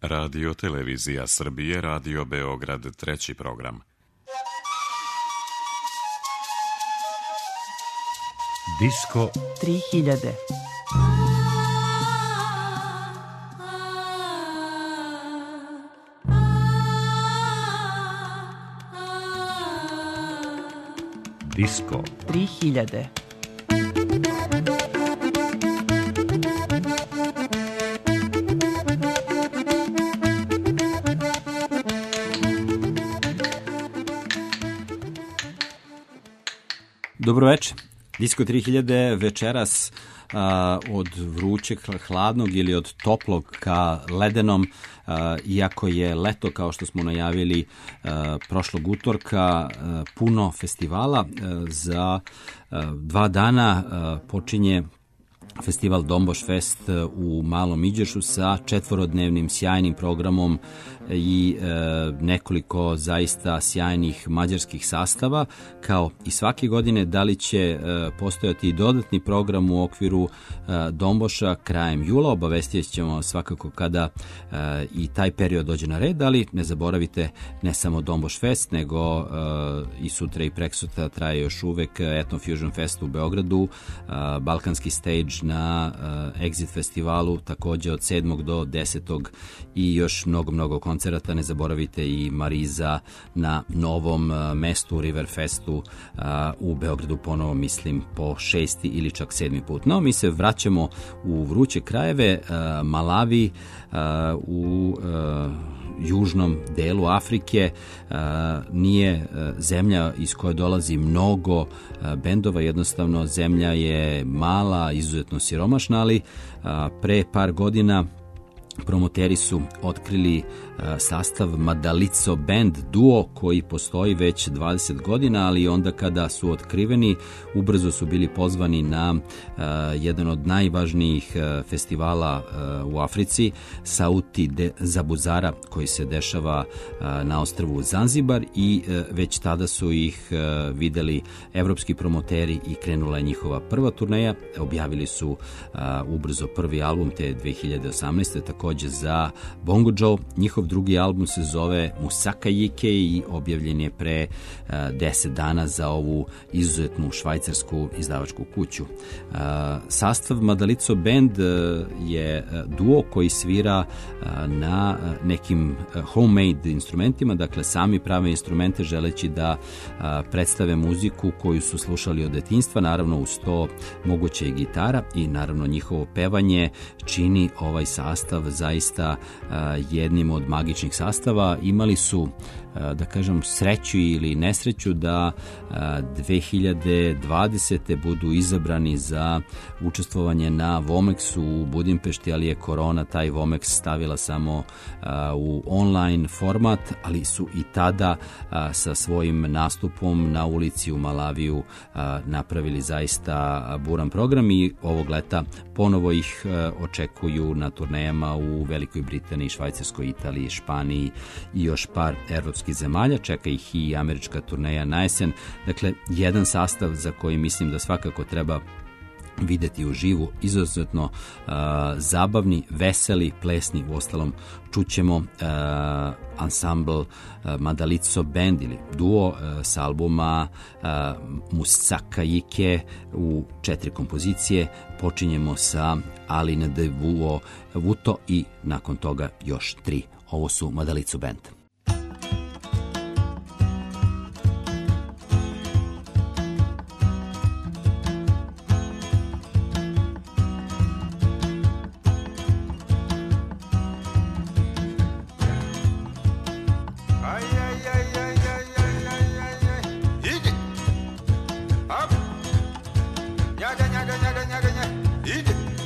Radio Televizija Srbije, Radio Beograd, treći program. Disko 3000. Disko 3000. Dobro večer. Disko 3000 večeras od vrućeg hladnog ili od toplog ka ledenom, iako je leto, kao što smo najavili prošlog utorka, puno festivala. Za 2 dana počinje festival Domboš Fest u Malom Iđošu sa 4-dnevnim sjajnim programom i nekoliko zaista sjajnih mađarskih sastava. Kao i svake godine, da li će postojati dodatni program u okviru Domboša krajem jula, obavestit ćemo svakako kada i taj period dođe na red, ali ne zaboravite, ne samo Domboš Fest, nego i sutra i preksutra traje još uvek Etno Fusion Fest u Beogradu, Balkanski stage na Exit festivalu takođe od 7. do 10. i još mnogo koncerata. Ne zaboravite i Mariza na Novom mestu, River Festu u Beogradu, ponovo mislim po 6. ili čak 7. put. No, mi se vraćamo u vruće krajeve, Malavi, u južnom delu Afrike. Nije zemlja iz koje dolazi mnogo bendova, jednostavno zemlja je mala, izuzetno siromašna, ali pre par godina promoteri su otkrili sastav Madalico Band, duo koji postoji već 20 godina, ali onda kada su otkriveni, ubrzo su bili pozvani na jedan od najvažnijih festivala u Africi, Sauti de Zabuzara, koji se dešava na ostrvu Zanzibar, i već tada su ih videli evropski promoteri i krenula je njihova prva turneja. Objavili su ubrzo prvi album te 2018. takođe za Bongo Joe. Njihov drugi album se zove Musaka Yike i objavljen je pre 10 dana za ovu izuzetnu švajcarsku izdavačku kuću. Sastav Madalico Band je duo koji svira na nekim homemade instrumentima, dakle sami prave instrumente, želeći da predstave muziku koju su slušali od detinjstva, naravno uz to moguće i gitara, i naravno njihovo pevanje čini ovaj sastav zaista jednim od magičnih sastava. Imali su, da kažem, sreću ili nesreću da 2020. budu izabrani za učestvovanje na Vomexu u Budimpešti, ali je korona taj Vomex stavila samo u online format, ali su i tada sa svojim nastupom na ulici u Malaviju napravili zaista buran program i ovog leta ponovo ih očekuju na turnejama u Velikoj Britaniji, Švajcarskoj, Italiji, Španiji i još par evropskih zemalja. Čeka ih i američka turneja na jesen. Dakle, jedan sastav za koji mislim da svakako treba videti uživo, izuzetno zabavni, veseli, plesni. Uostalom, čućemo ansambl Madalico Band ili duo s albuma Musaka Yike u 4 kompozicije. Počinjemo sa Aline de Vuto i nakon toga još 3. Ovo su Madalico Band.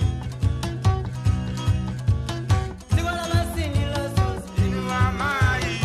Mama,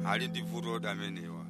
ali ndi vuto amenewa.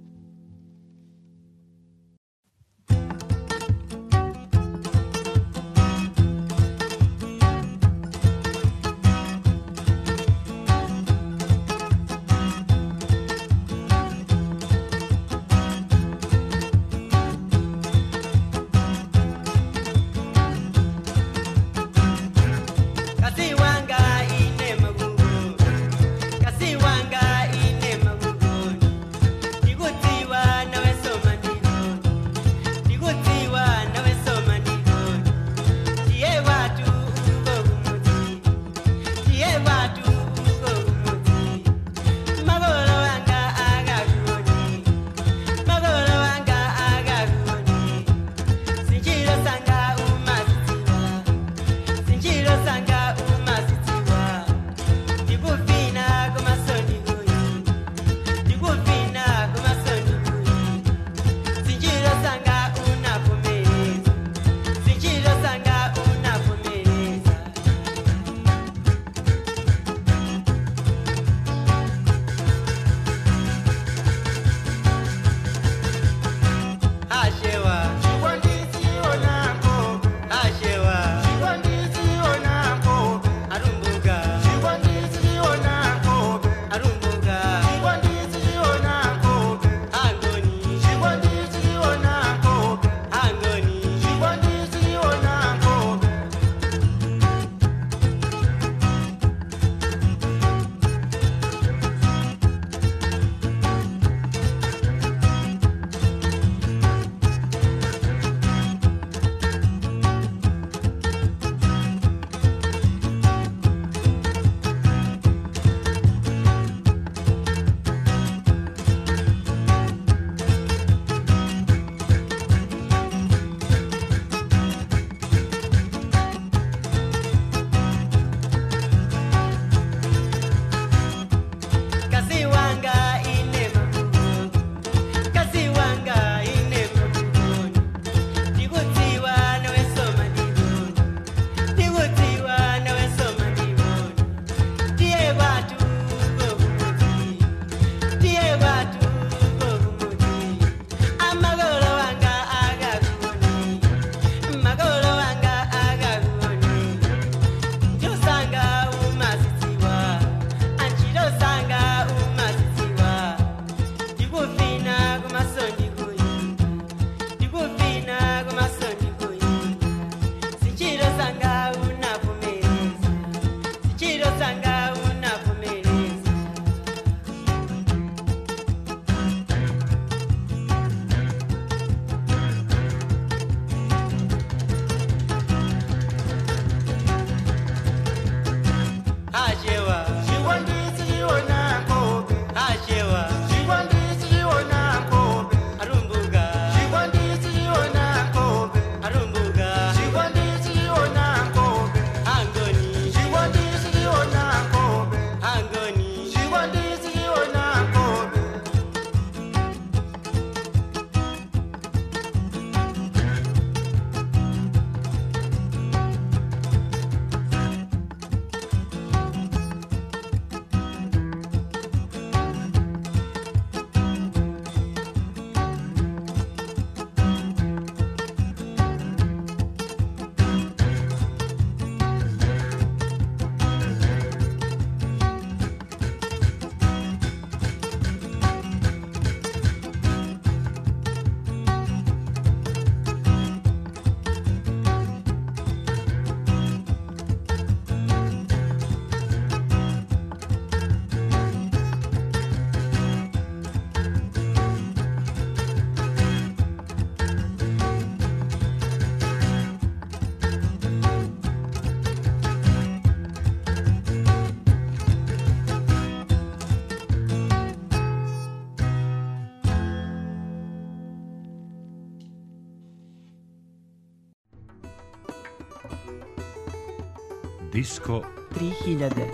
Disko 3000.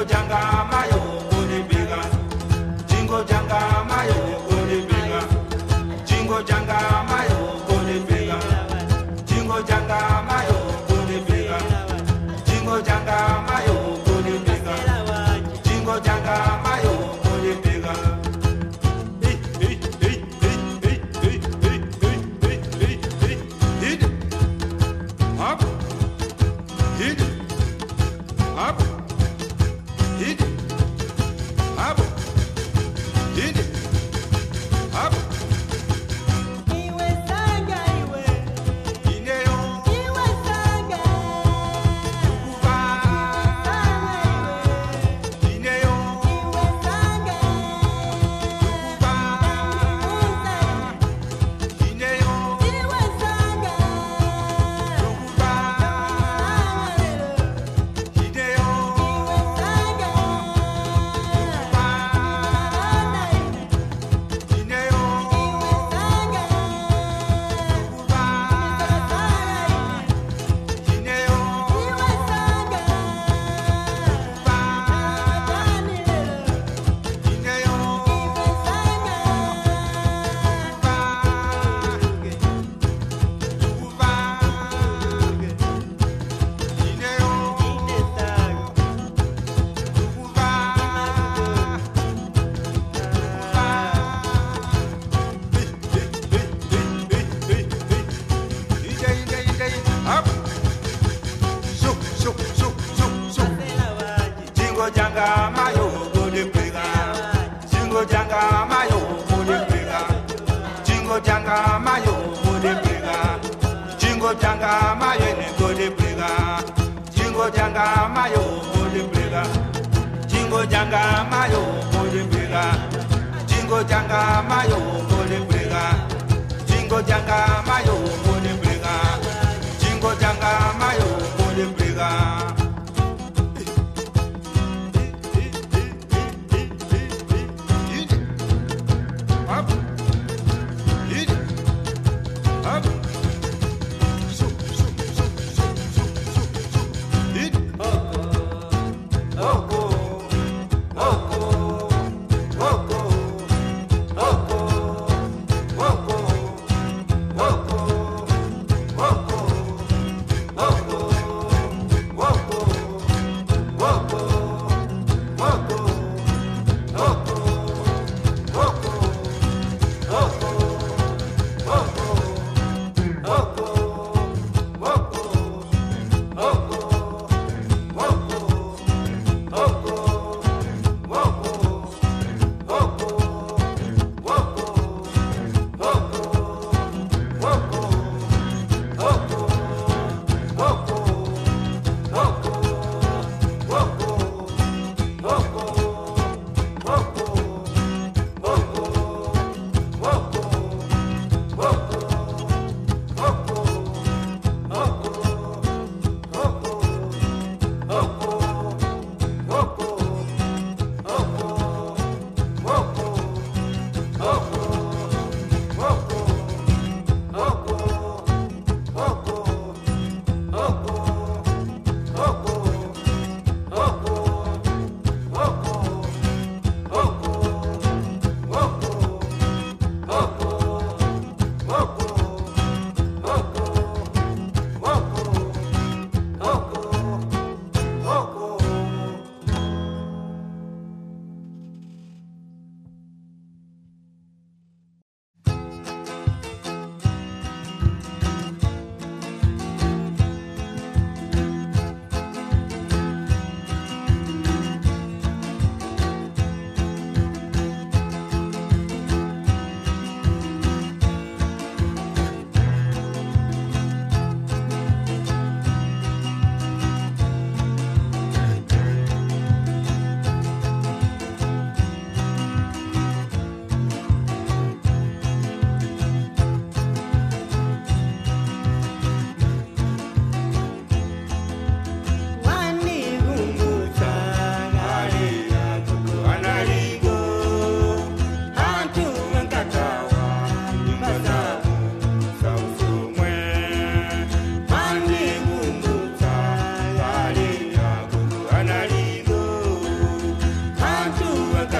Oh,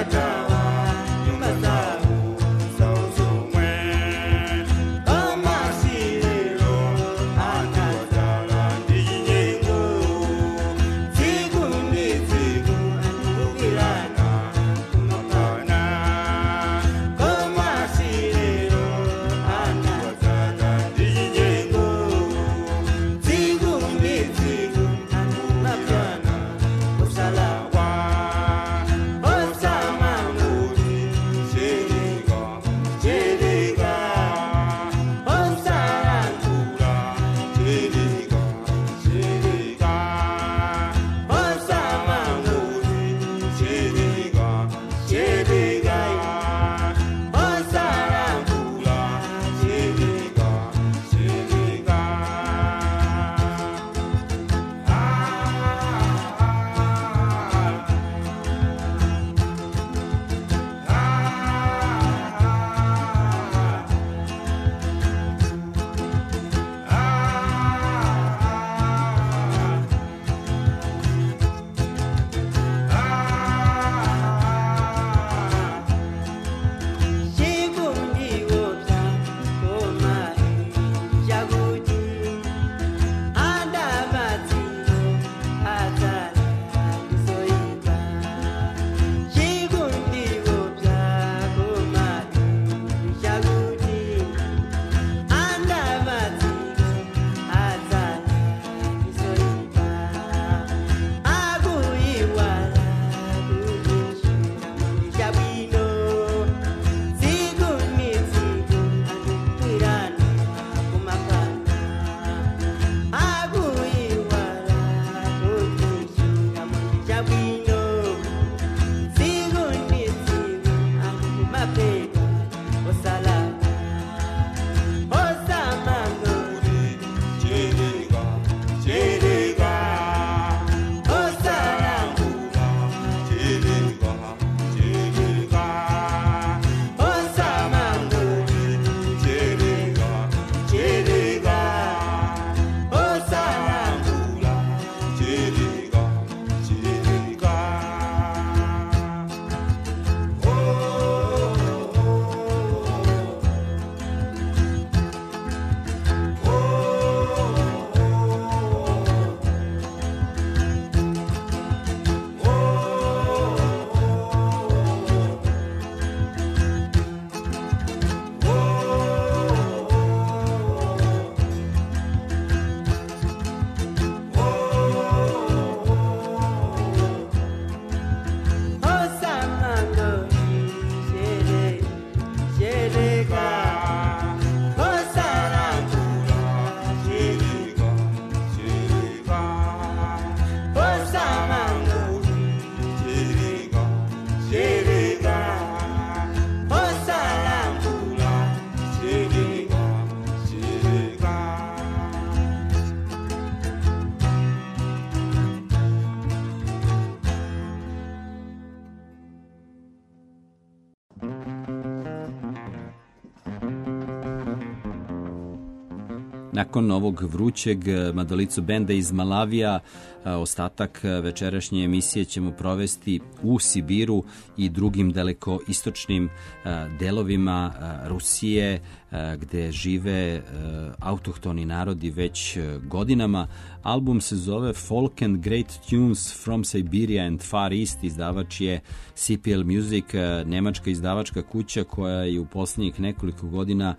Nakon ovog vrućeg Madolico benda iz Malavija, ostatak večerašnje emisije ćemo provesti u Sibiru i drugim daleko istočnim delovima Rusije, gde žive autohtoni narodi već godinama. Album se zove Folk and Great Tunes from Siberia and Far East, izdavač je CPL Music, nemačka izdavačka kuća koja je u posljednjih nekoliko godina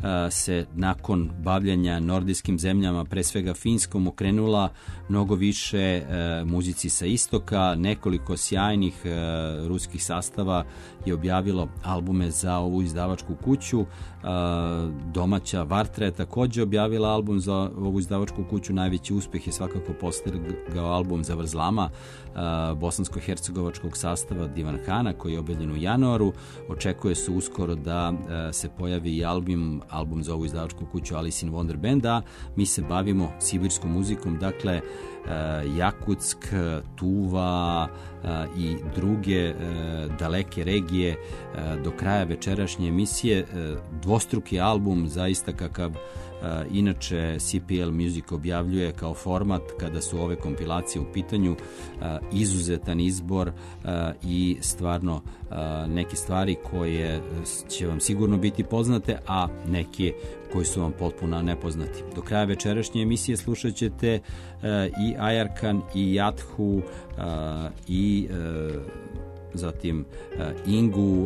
se nakon bavljanja nordijskim zemljama, pre svega Finskom, okrenula mnogo više muzici sa istoka. Nekoliko sjajnih ruskih sastava je objavilo albume za ovu izdavačku kuću. Domaća Vartra je također objavila album za ovu izdavačku kuću. Najveći uspjeh je svakako postigao album za Vrzlama bosansko-hercegovačkog sastava Divan Hana, koji je objavljen u januaru. Očekuje se uskoro da se pojavi i album za ovu izdavačku kuću Alice in Wonder Band, a mi se bavimo sibirskom muzikom, dakle Jakutsk, Tuva i druge daleke regije do kraja večerašnje emisije. Dvostruki dugački album, zaista kakav inače CPL Music objavljuje kao format kada su ove kompilacije u pitanju, izuzetan izbor i stvarno neke stvari koje će vam sigurno biti poznate, a neke koji su vam potpuno nepoznati. Do kraja večerašnje emisije slušat ćete i Ajarkan i Jathu i zatim Ingu,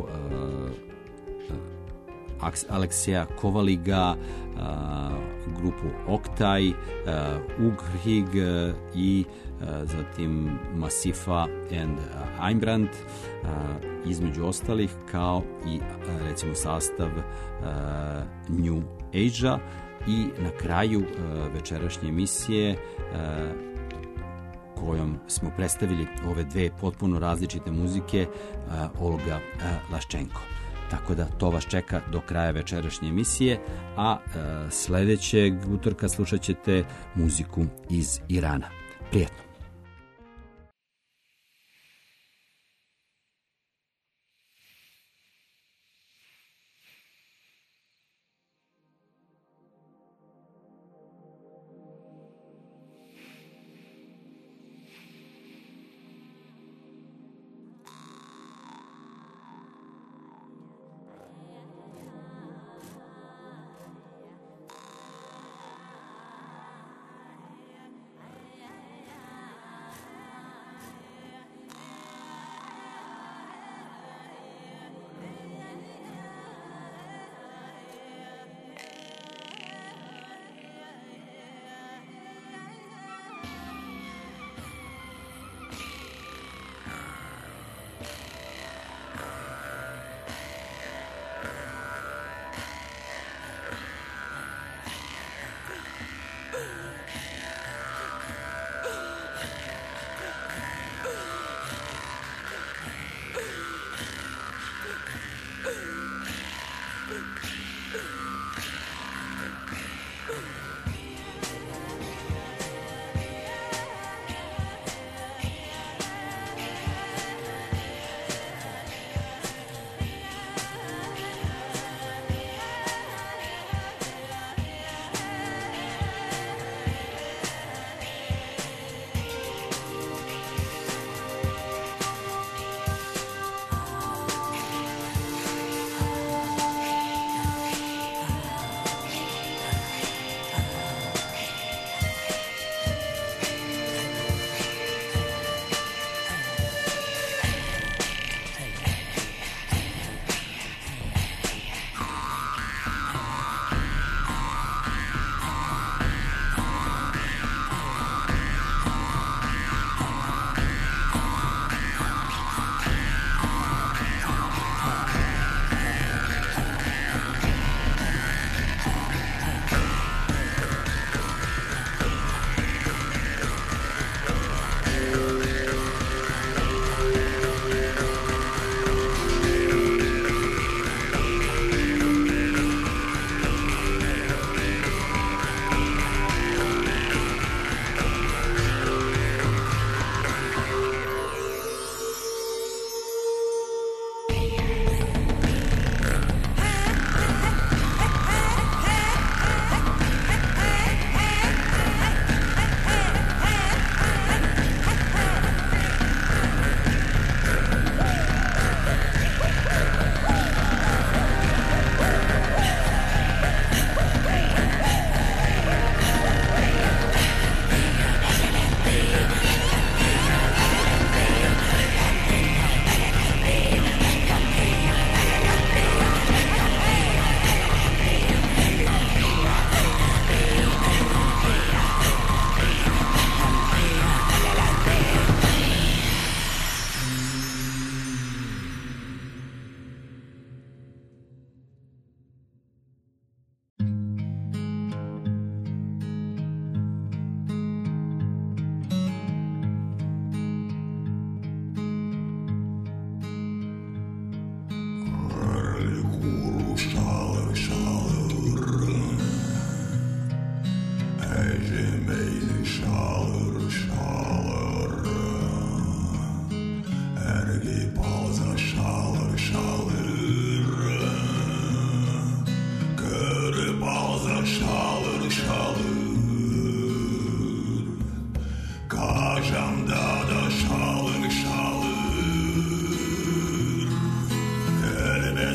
Aleksija Kovaliga, grupu Oktaj, Ugrhig i zatim Masifa and Einbrand, između ostalih, kao i recimo sastav New Age-a. I na kraju večerašnje emisije kojom smo predstavili ove dve potpuno različite muzike, Olga Laščenko. Tako da to vas čeka do kraja večerašnje emisije, a sledećeg utorka slušat ćete muziku iz Irana. Prijetno!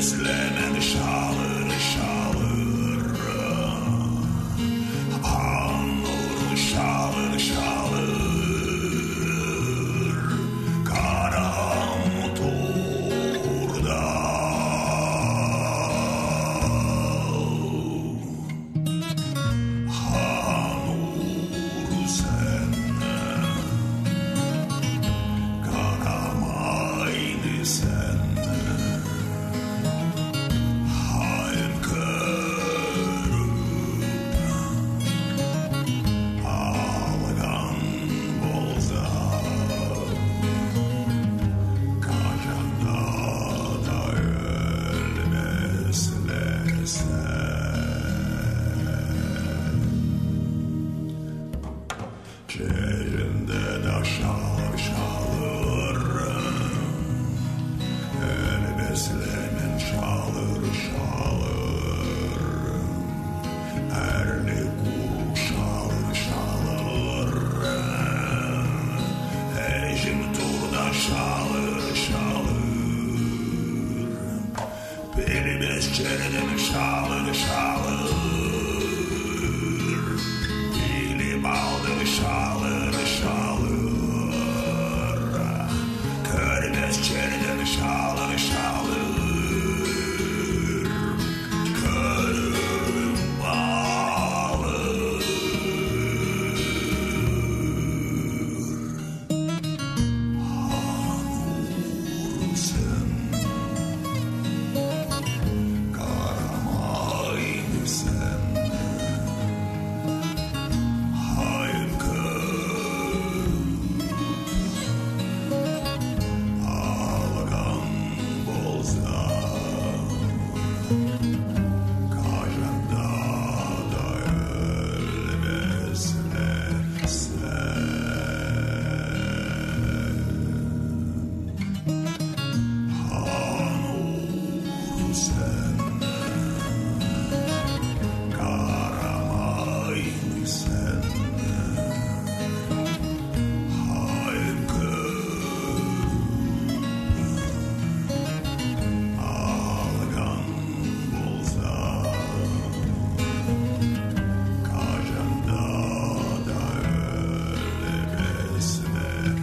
beslenen şalır şalır Anur şalır şalır Karam turda Hanur sen Karamaydı sen Hayır körüp Ağlagan bolza Kajanda da ölmezlesen Çeyrinde de şalır şalır El beslenen şalır şalır Erli kuru şalır şalır Ejim turda şalır şalır Beni besçerden şalır şalır Bilim aldı şalır şalır Körmez çerden şalır şalır Körüm bağlır Hanur sen Karamaydı sen Hayır körüp Ağlagan bolza Kajanda da ölmezlesen Hanur sen Karamaydı sen Hayır körüp Ağlagan bolza Kajanda da ölmezlesen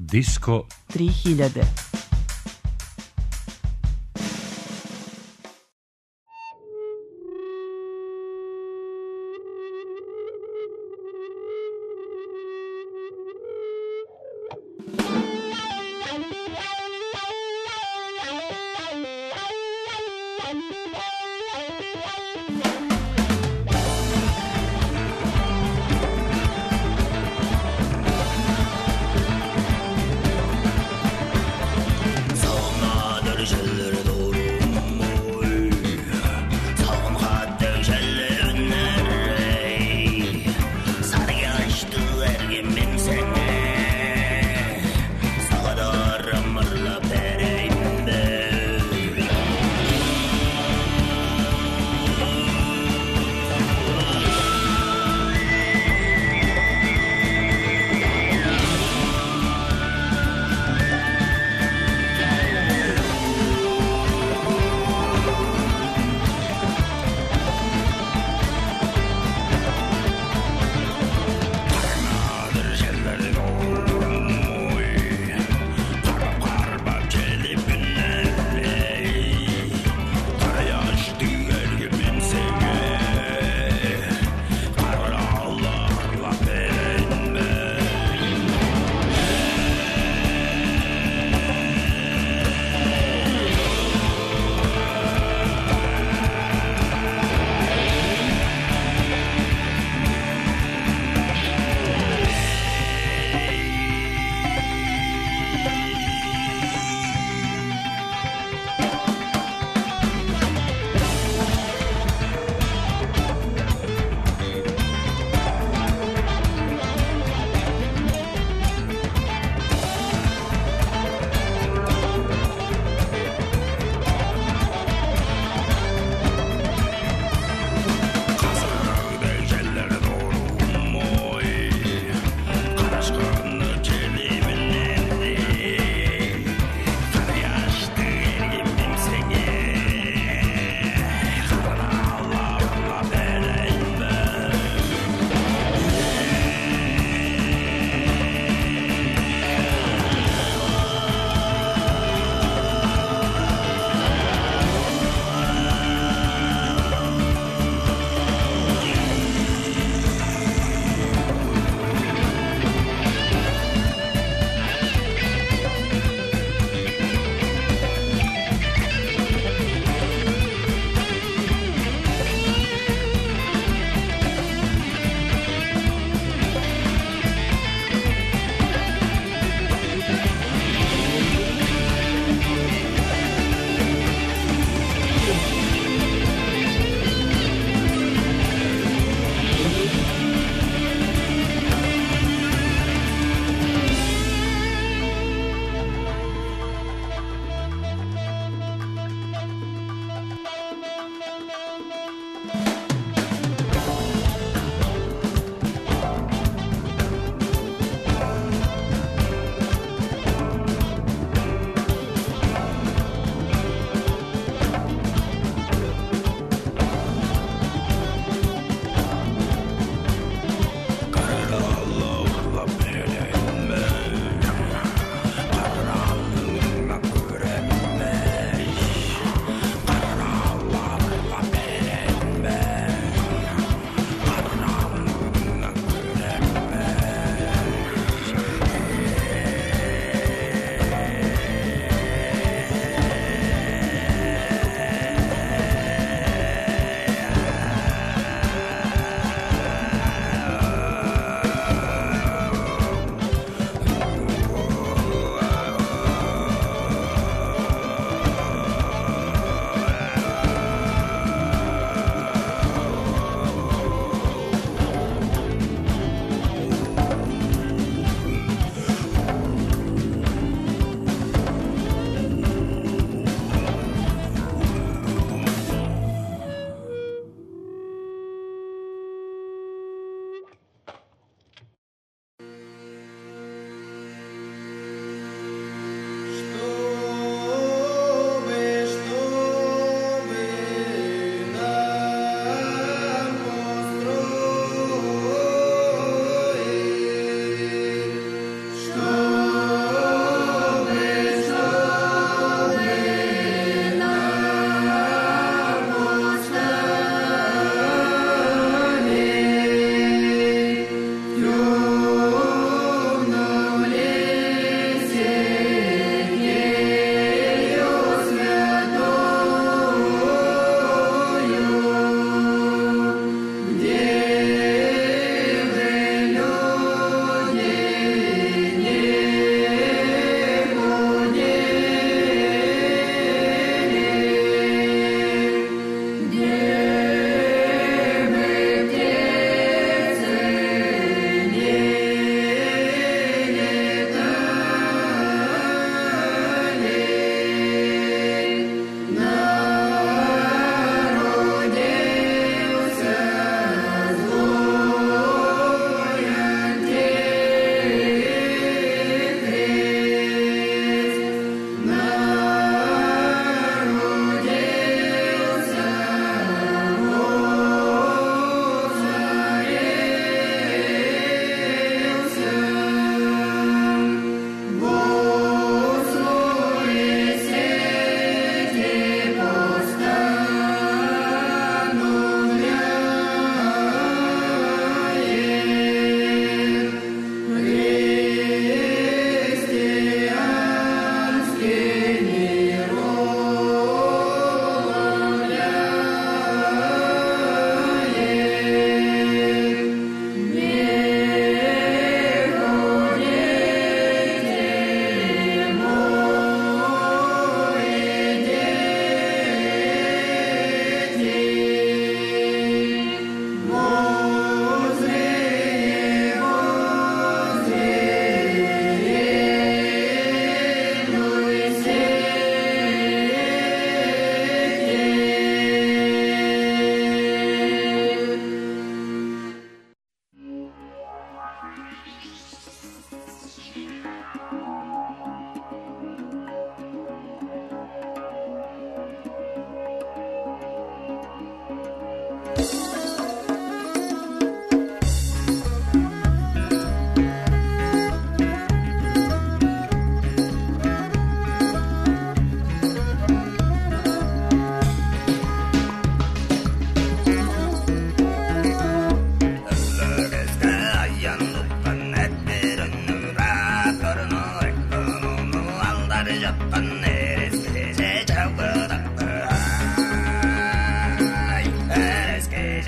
Disko 3000. man.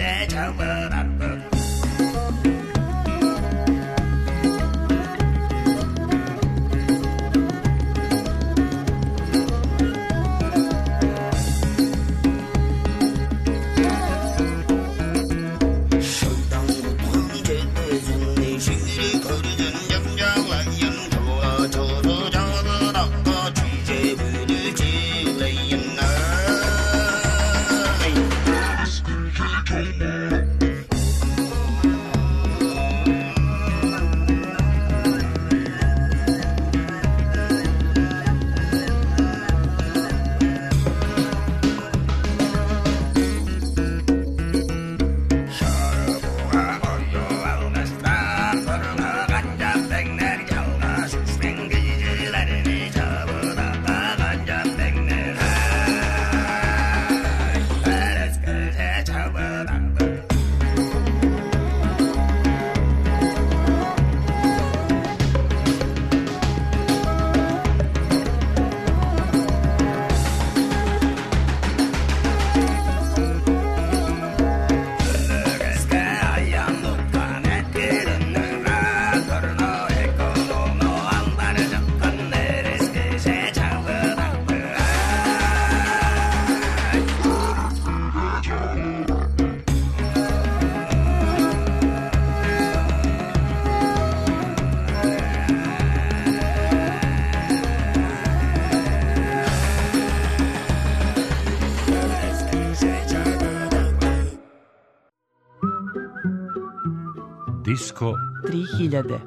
Disko 3000.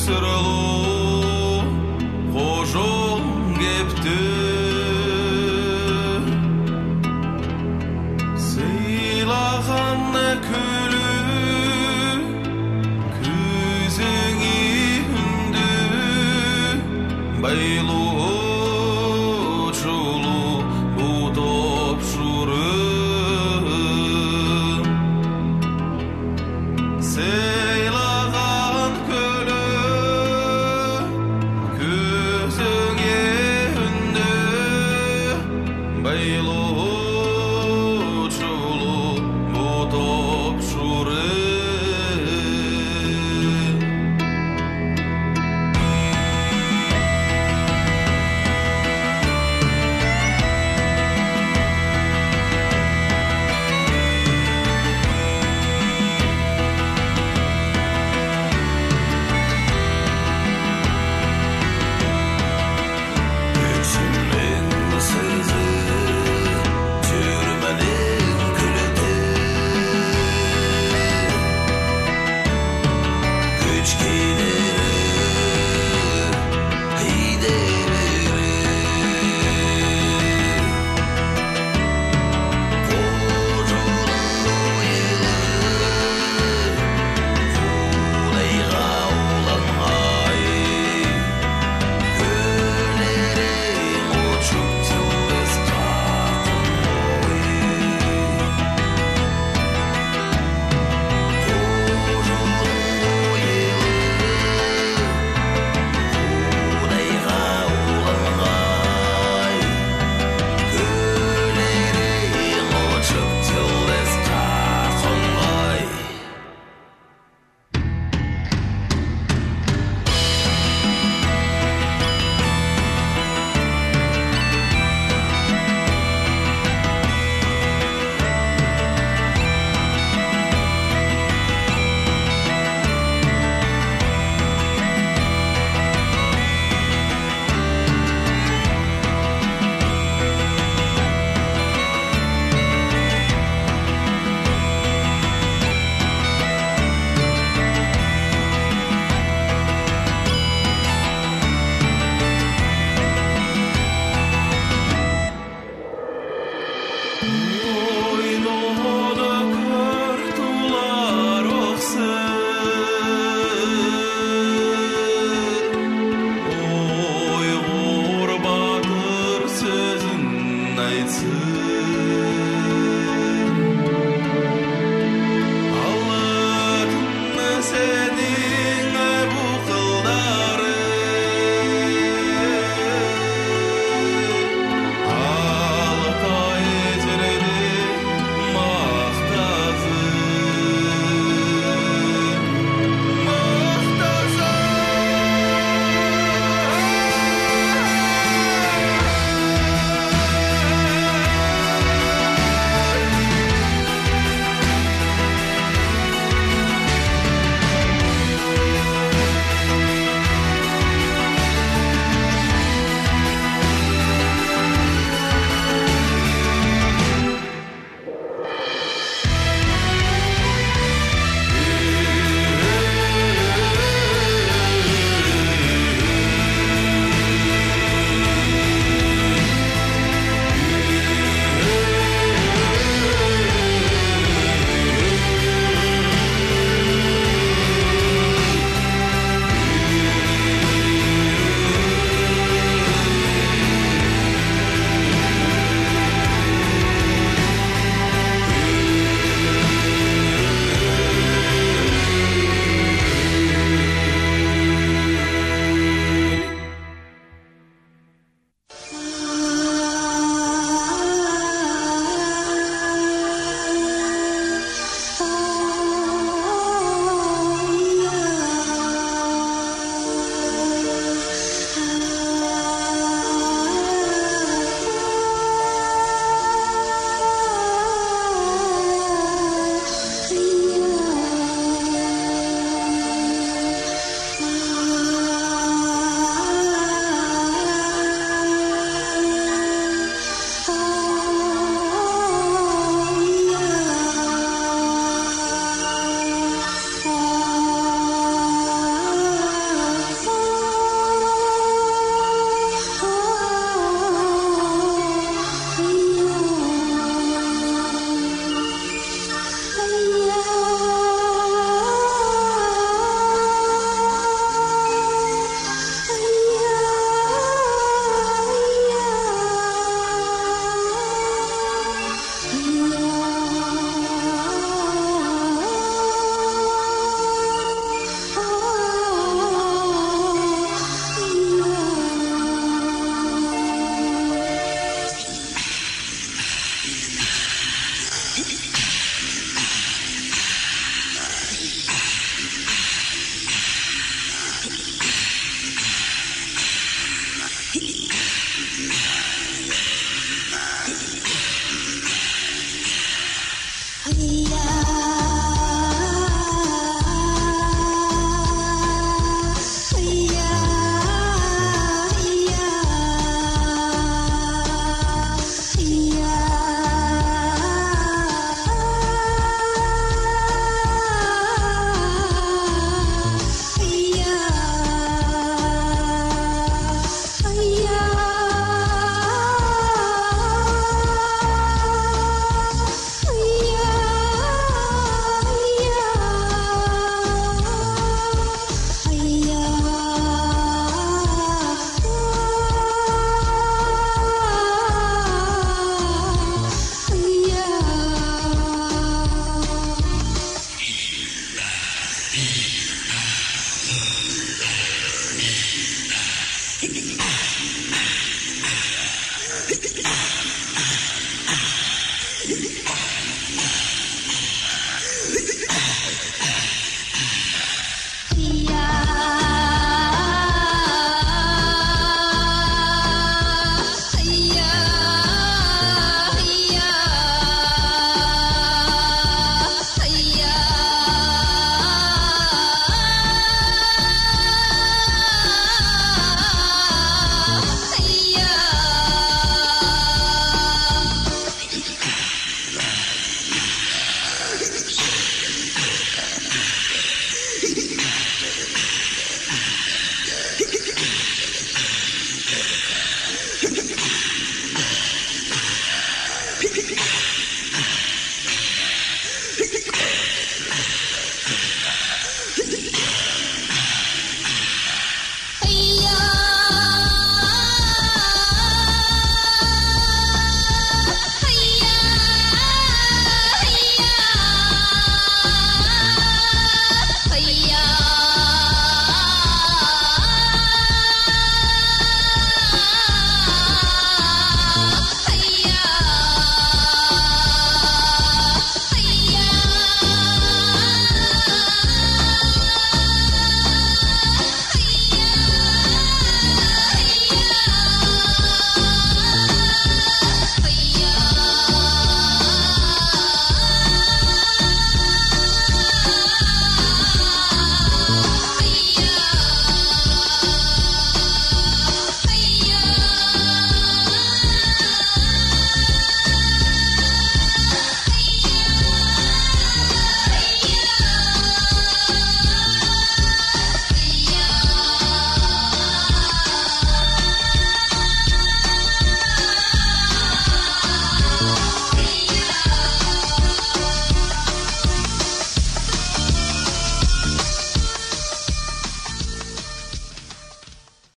сырлуу кожол кепти сыйлаган күлү күзүңү үндү байлуу чулуу бутоп шурун сыйлаган күлү күзүңү үндү байлуу чулуу бутоп шурун Yüzümün sızı türmenin külütü Güç gider